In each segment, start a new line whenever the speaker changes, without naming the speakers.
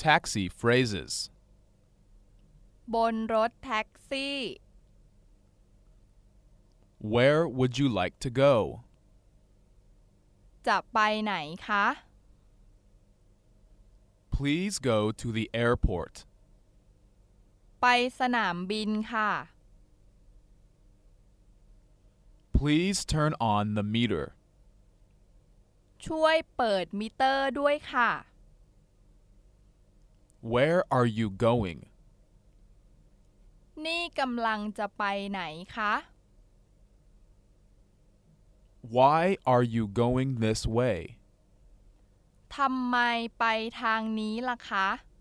taxi phrases.
บนรถแท็กซี่
Where would you like to go?
จะไปไหนคะ
Please go to the airport.
ไปสนามบินค่ะ
Please turn on the meter.
ช่วยเปิดมิเตอร์ด้วยค่ะ
Where are you going?
นี่กำลังจะไปไหนคะ
Why are you going this way?
ทำไมไปทางนี้ล่ะคะ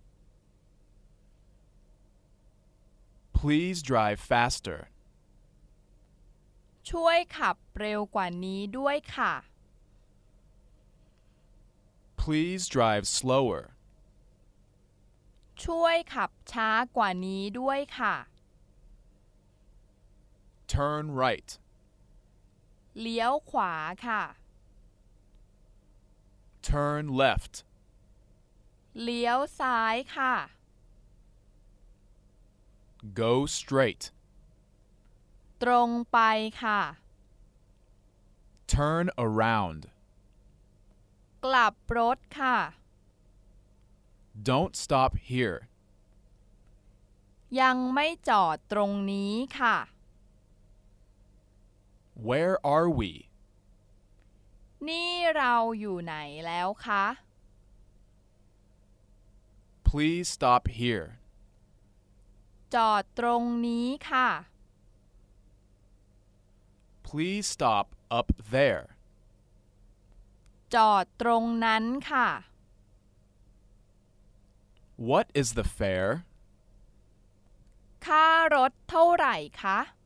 Please drive faster.
ช่วยขับเร็วกว่านี้ด้วยค่ะ
Please drive slower.
ช่วยขับช้ากว่านี้ด้วยค่ะ
Turn right.
เลี้ยวขวาค่ะ
Turn left.
เลี้ยวซ้ายค่ะ
Go straight.
ตรงไปค่ะ
Turn around.
กลับรถค่ะ
Don't stop here.
ยังไม่จอดตรงนี้ค่ะ
Where are we?
นี่เราอยู่ไหนแล้วคะ
Please stop here.
จอดตรงนี้ค่ะ
Please stop up there.
จอดตรงนั้นค่ะ
What is the fare?
ค่ารถเท่าไหร่คะ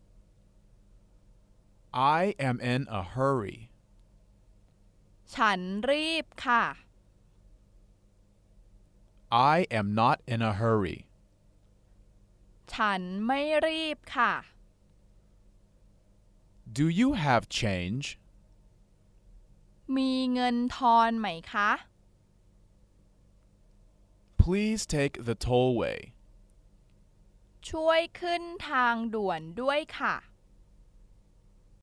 I am in a hurry.
ฉันรีบค่ะ
I am not in a hurry.
ฉันไม่รีบค่ะ
Do you have change?
มีเงินทอนไหมคะ
Please take the tollway.
ช่วยขึ้นทางด่วนด้วยค่ะ